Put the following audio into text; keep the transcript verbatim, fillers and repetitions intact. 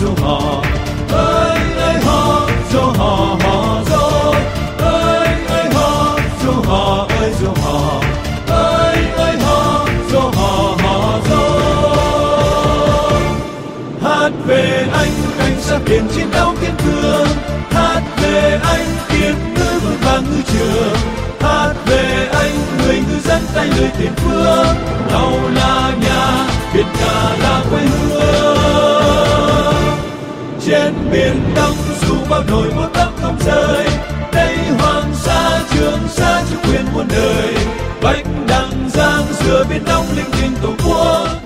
dấu hò, ơi ơi hò dấu hò hò dấu, ơi ơi hò dấu hò ơi dấu hò, ơi ơi hò dấu hò hò dấu. Hát về anh cảnh sát biển chiến đấu kiên cường, hát về anh kiếm ngư vững vàng ngư trường, hát về anh người ngư dân tay lưới tiền phương, tàu là nhà biển cả là quê hương. Trên biển đông dù bao nổi một tấc không rơi, đây Hoàng Sa Trường Sa chủ quyền muôn đời, bạch đằng giang giữa biển đông linh thiêng tổ quốc.